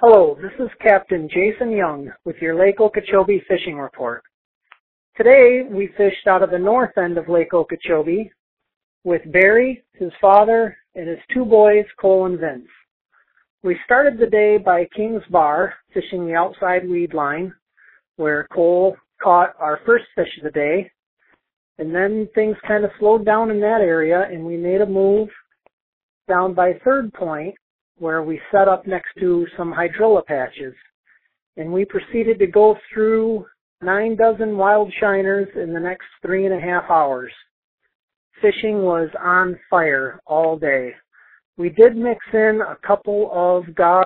Hello, this is Captain Jason Young with your Lake Okeechobee Fishing Report. Today we fished out of the north end of Lake Okeechobee with Barry, his father, and his two boys, Cole and Vince. We started the day by King's Bar, fishing the outside weed line, where Cole caught our first fish of the day. And then things kind of slowed down in that area, and we made a move down by Third Point, where we set up next to some hydrilla patches. And we proceeded to go through 9 dozen wild shiners in the next 3.5 hours. Fishing was on fire all day. We did mix in a couple of